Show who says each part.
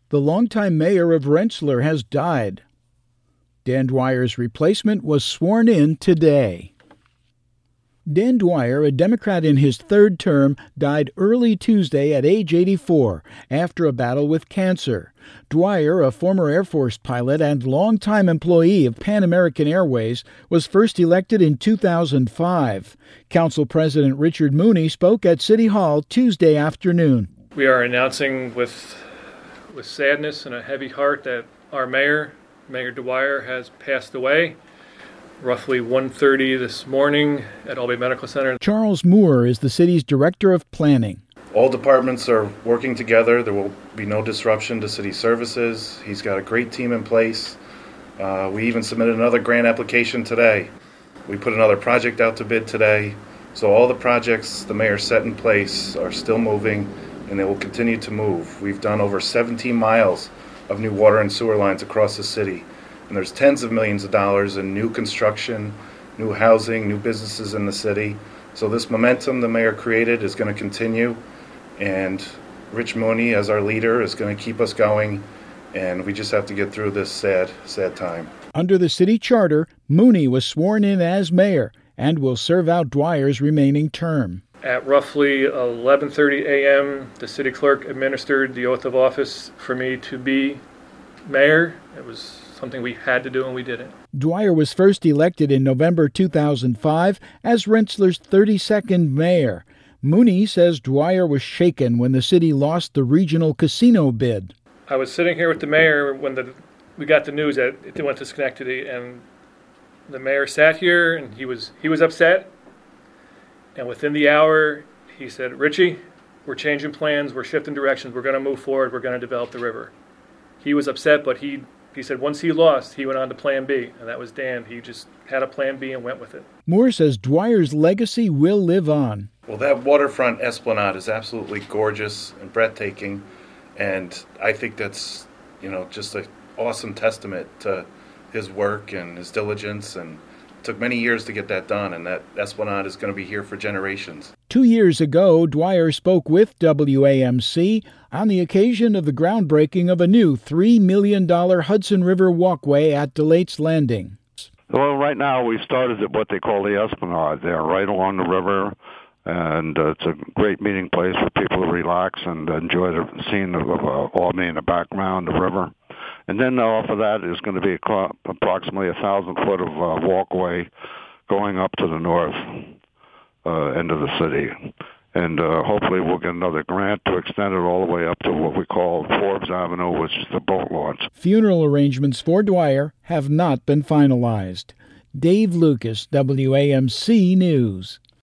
Speaker 1: The longtime mayor of Rensselaer has died. Dan Dwyer's replacement was sworn in today. Dan Dwyer, a Democrat in his third term, died early Tuesday at age 84 after a battle with cancer. Dwyer, a former Air Force pilot and longtime employee of Pan American Airways, was first elected in 2005. Council President Richard Mooney spoke at City Hall Tuesday afternoon.
Speaker 2: We are announcing with sadness and a heavy heart that our Mayor Dwyer, has passed away. Roughly 1:30 this morning at Albany Medical Center.
Speaker 1: Charles Moore is the city's director of planning.
Speaker 3: All departments are working together. There will be no disruption to city services. He's got a great team in place. We even submitted another grant application today. We put another project out to bid today. So all the projects the mayor set in place are still moving, and they will continue to move. We've done over 17 miles of new water and sewer lines across the city. And there's tens of millions of dollars in new construction, new housing, new businesses in the city. So this momentum the mayor created is going to continue. And Rich Mooney, as our leader, is going to keep us going. And we just have to get through this sad time.
Speaker 1: Under the city charter, Mooney was sworn in as mayor and will serve out Dwyer's remaining term.
Speaker 2: At roughly 11:30 a.m., the city clerk administered the oath of office for me to be mayor. It was something we had to do, and we did it.
Speaker 1: Dwyer was first elected in November 2005 as Rensselaer's 32nd mayor. Mooney says Dwyer was shaken when the city lost the regional casino bid.
Speaker 2: I was sitting here with the mayor when we got the news that it went to Schenectady, and the mayor sat here, and he was upset. And within the hour, he said, "Richie, we're changing plans, we're shifting directions, we're going to move forward, we're going to develop the river." He was upset, but he said once he lost, he went on to plan B, and that was Dan. He just had a plan B and went with it.
Speaker 1: Moore says Dwyer's legacy will live on.
Speaker 3: Well, that waterfront esplanade is absolutely gorgeous and breathtaking, and I think that's, just an awesome testament to his work and his diligence, and it took many years to get that done, and that esplanade is going to be here for generations.
Speaker 1: 2 years ago, Dwyer spoke with WAMC on the occasion of the groundbreaking of a new $3 million Hudson River walkway at DeLate's Landing.
Speaker 4: Well, right now we started at what they call the Esplanade there, right along the river, and it's a great meeting place for people to relax and enjoy the scene of Albany in the background, the river. And then off of that is going to be approximately 1,000 foot of walkway going up to the north end of the city. And hopefully we'll get another grant to extend it all the way up to what we call Forbes Avenue, which is the boat launch.
Speaker 1: Funeral arrangements for Dwyer have not been finalized. Dave Lucas, WAMC News.